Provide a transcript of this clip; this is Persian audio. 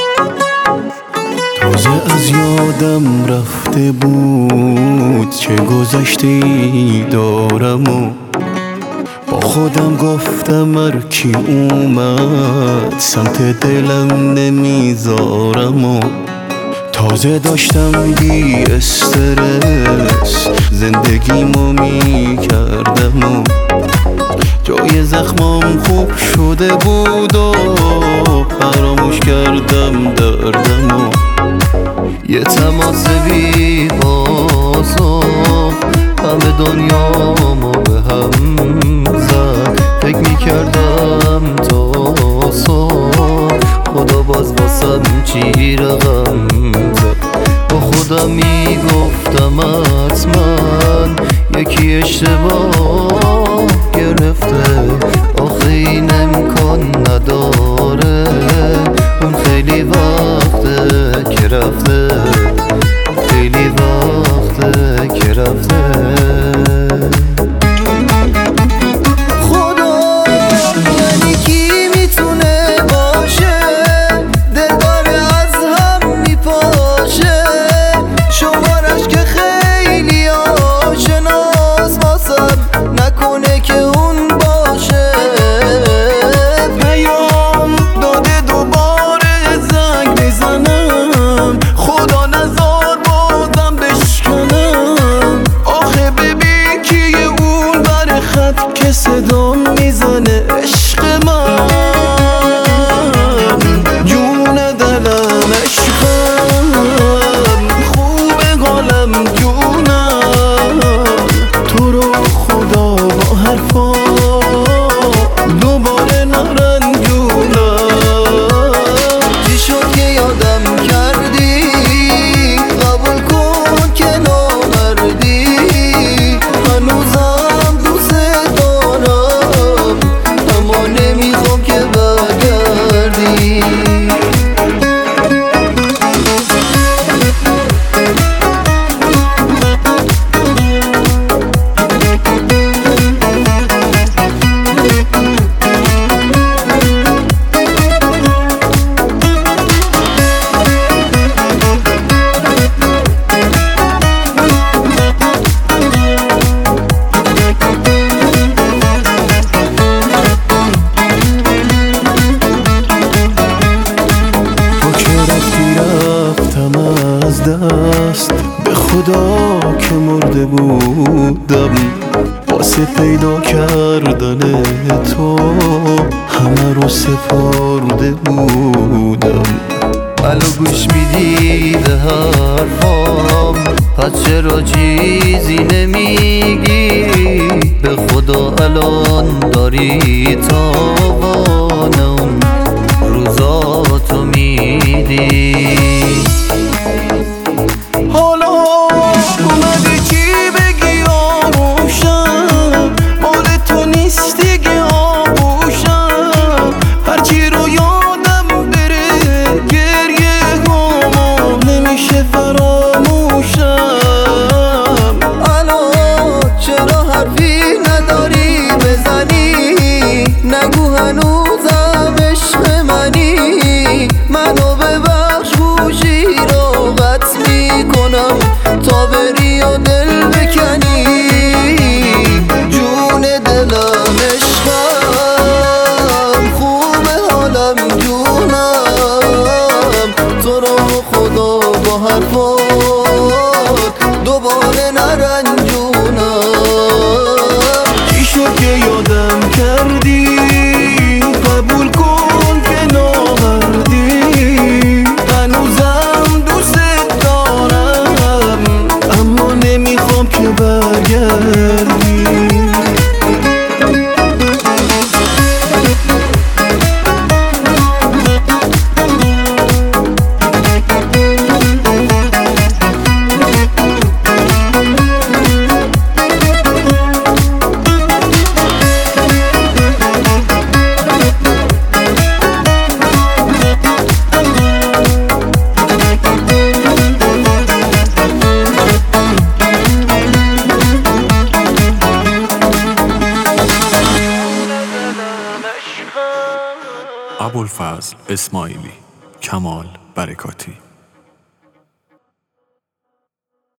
تازه از یادم رفته بود چه گذشته‌ای دارم و با خودم گفتم هر کی اومد سمت دلم نمیذارم و تازه داشتم بی استرس زندگیمو میکردم و جای زخمام خوب شده بود و فراموش کردم دردم و یه تماس بی باز و همه دنیامو به هم زد. فکر میکردم تا صبح خدا باز واسم چی رقم زد. با خودم میگفتم حتما یکی اشتباه گرفته، آخه این امکان نداره، اون خیلی وقته که رفته، خیلی وقته که رفته. صدام میزنه عشق من، جون دلم عشقم، خوب حالم جونم، تو رو خدا با حرفا دوباره نرنجونم. چی شد که یادم کردی، قبول کن که نامردی، هنوزم دست به خدا که مرده بودم واسه پیدا کردن تو، همه رو سپرده بودم. الو گوش میدی به حرفام، پس چرا چیزی نمیگی؟ به خدا الان داری تاوان اون روزاتو میدی. حالا اومدی چی بگی آروشم، مال تو نیست دیگه آغوشم، هرچی رو یادم بره گریه هامو نمیشه فراموشم. الو چرا حرفی نداری بزنی، نگو هنوزم عشق منی، منو ببخش گوشی رو قطع میکنم تا بری و دل بکنی. جون دلم عشقم، خوب حالم جونم، تو رو خدا با حرفات دوباره نرنجونم. چی شد که یادم کردی، قبول کن که نامردی، هنوزم دوست دارم اما نمیخوام که برگردی. ابوالفضل اسماعیلی کمال برکاتی.